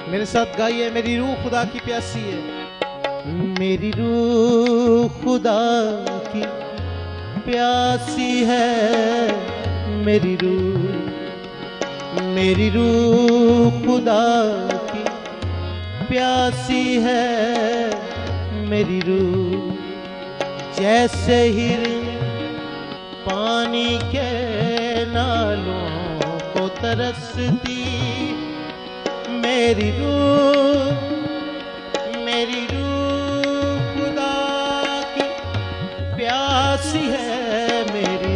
मेरे साथ गाइए, मेरी रूह खुदा की प्यासी है। मेरी रूह खुदा की प्यासी है, मेरी रूह खुदा की प्यासी है, मेरी रूह जैसे हिरन पानी के नालों को तरसती। मेरी रूह खुदा की प्यासी है, मेरी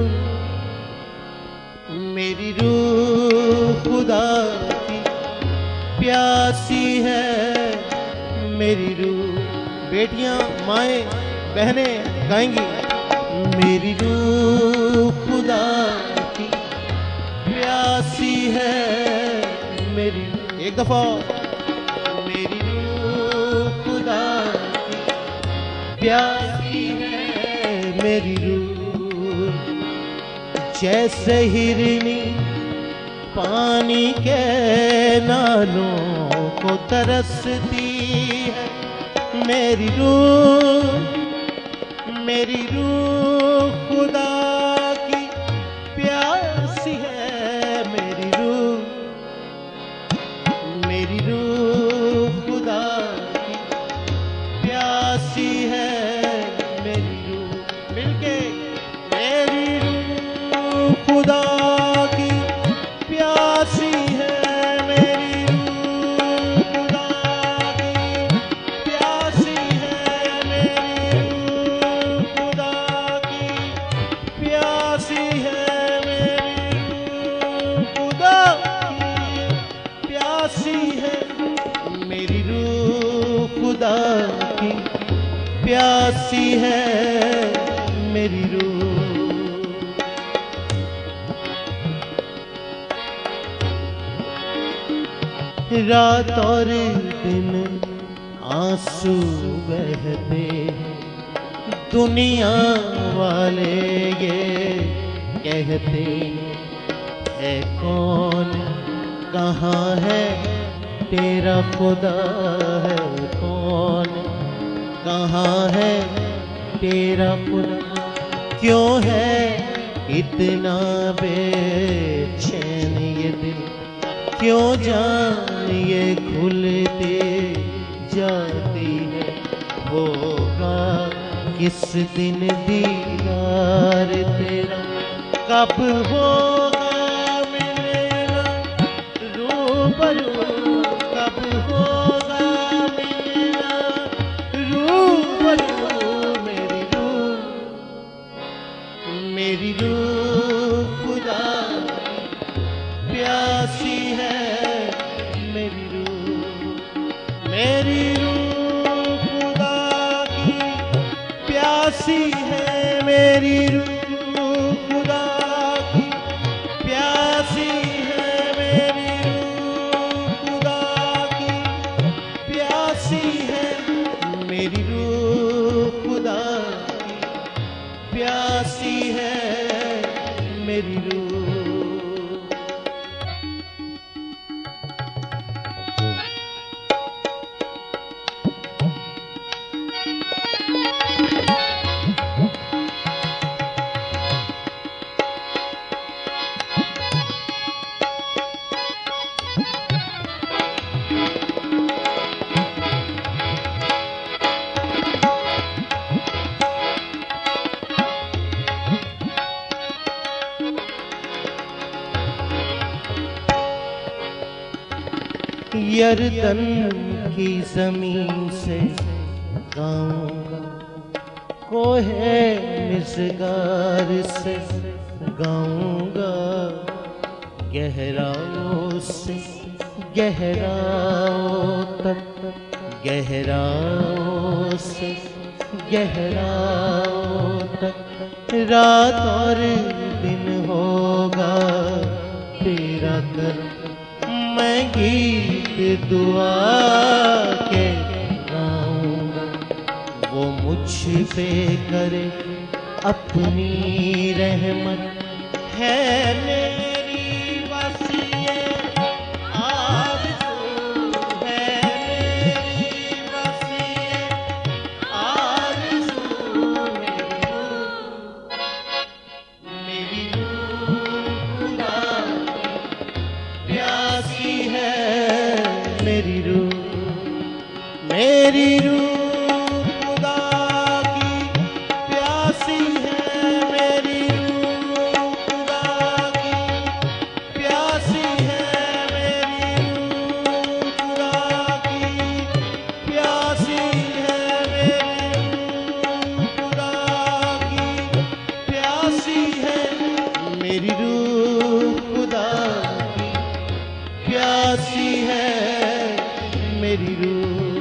रूह खुदा की प्यासी है, मेरी रूह। बेटियां, माएं, बहनें गाएंगी। मेरी रूह खुदा की प्यासी है, मेरी एक दफा। मेरी रूह खुदा की प्यासी है, मेरी रूह जैसे हिरनी पानी के नालों को तरसती है। मेरी रूह खुदा की प्यासी है, मेरी रूह खुदा की प्यासी है, मेरी रूह। मिलके मेरी रूह खुदा की प्यासी है, मेरी रूह खुदा की प्यासी है, मेरी रूह खुदा की प्यासी है, मेरी रूह खुदा की प्यासी है, मेरी रूह। रात और दिन आंसू बहते, दुनिया वाले ये कहते है कौन, कहाँ है तेरा खुदा, है कौन, कहाँ है तेरा खुदा। क्यों है इतना बेचैन ये दिल, क्यों जान ये खुलते जाती है। होगा किस दिन दीदार तेरा, कब होगा मिलना रूबरू, कब होगा मिलना रूबरू। मेरी रूह खुदा प्यासी है, मेरी रूह खुदा की प्यासी है, मेरी रूह खुदा की प्यासी है, मेरी रूह खुदा की प्यासी है, मेरी रूह खुदा की प्यासी है, मेरी रूह। यरदन की जमीन से गाऊंगा, कोहे मिसगार से गाऊंगा, गहराओं से गहराओं तक, गहराओं से गहराओं तक। रात और दिन होगा तेरा कर, मैं गीत दुआ के गाऊंगा। वो मुझ पे करे अपनी रहमत, है मेरी बस ये आरज़ू, मेरी रूह खुदा की प्यासी है, मेरी रूह खुदा की प्यासी है, मेरी रूह खुदा की प्यासी है, मेरी रूह खुदा की प्यासी है, मेरी रूह खुदा की प्यासी है, मेरी रूह।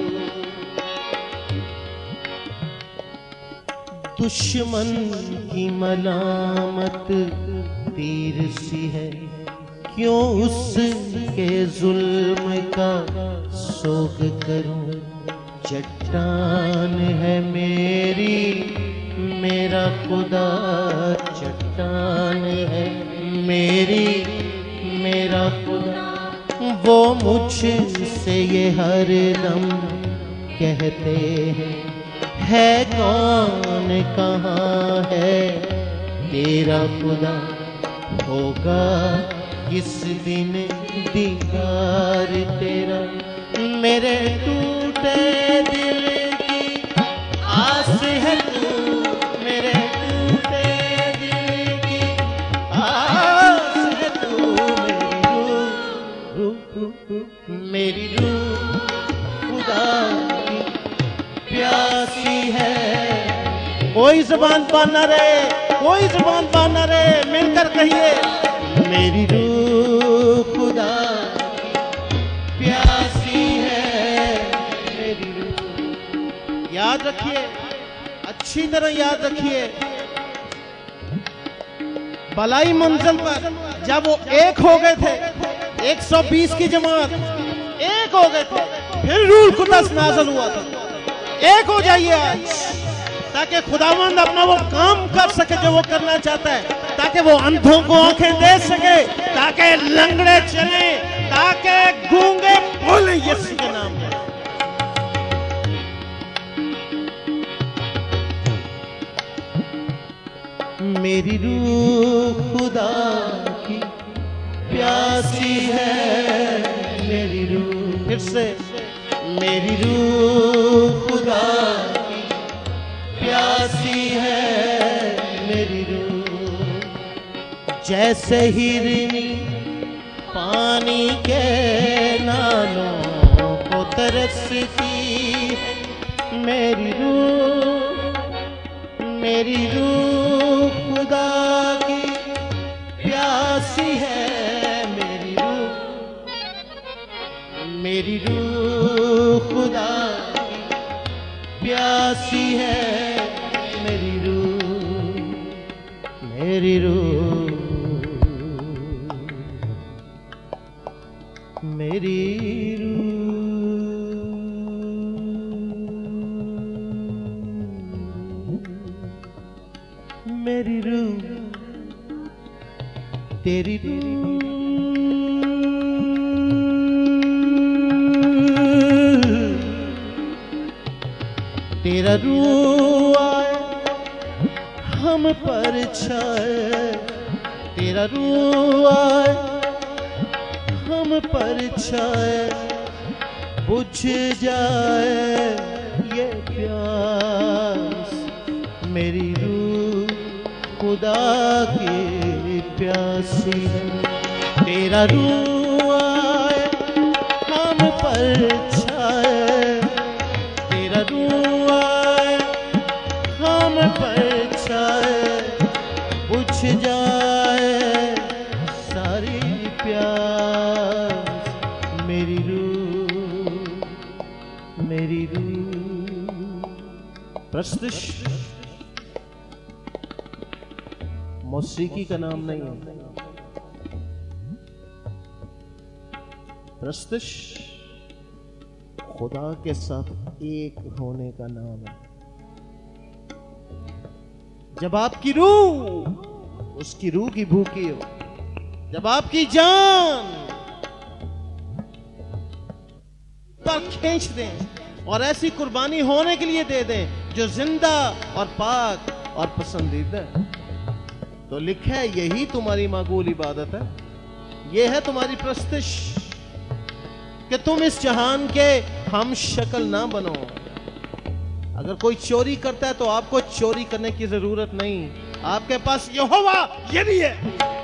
दुश्मन की मलामत तीर सी है, क्यों उसके जुल्म का सोग करूं। चट्टान है मेरी मेरा खुदा, चट्टान है मेरी मेरा खुदा। वो मुझसे ये हर दम कहते हैं, है कौन कहाँ है तेरा खुदा। होगा किस दिन दीदार तेरा, मेरे टूटे दिल की आस है तू, मेरे टूटे दिल की आस है तू। मेरी रूह खुदा की प्यासी है। कोई जुबान बांध ना रहे, कोई जुबान बांध ना रहे, मिलकर कहिए मेरी रूह खुदा की प्यासी है, मेरी रूह। याद रखिए, अच्छी तरह याद रखिए, बलाई मंजिल पर जब वो एक हो गए थे, 120 की जमात एक हो गए थे, फिर रूह खुदा नाज़िल हुआ था। एक हो जाइए आज, ताकि खुदावंद अपना वो काम कर सके जो वो करना चाहता है, ताकि वो अंधों को आंखें दे सके, ताकि लंगड़े चले, ताकि गूंगे बोले यीशु के नाम में। मेरी रूह खुदा की प्यासी है, मेरी रूह। फिर से मेरी रूह खुदा की प्यासी है, मेरी रूह। जैसे हिरनी पानी के नालों को तरसती है, मेरी रूह खुदा की प्यासी है, मेरी रूह। मेरी रूह खुदा की प्यासी है, मेरी रूह, मेरी रूह, मेरी रूह, मेरी रूह, तेरी रूह। तेरा रूह आए हम पर छाए, तेरा रूह आए हम पर छाए, बुझ जाए ये प्यास। मेरी रूह खुदा की प्यासी है, तेरा रूह आए हम पर छाए, तेरा रूह आए हम पर छाए, बुझ जाए सारी प्यास। मेरी रूह, मेरी रूह। प्रस्तुष मौसीकी का नाम नहीं है, प्रस्तुष खुदा के साथ एक होने का नाम है। जब आपकी रूह उसकी रूह की भूखी हो, जब आपकी जान पर खींच दें और ऐसी कुर्बानी होने के लिए दे दें जो जिंदा और पाक और पसंदीदा है, तो लिखा है यही तुम्हारी मकबूल इबादत है। यह है तुम्हारी प्रस्तुष कि तुम इस जहान के हम शक्ल ना बनो। अगर कोई चोरी करता है तो आपको चोरी करने की जरूरत नहीं, आपके पास यहोवा ये भी है।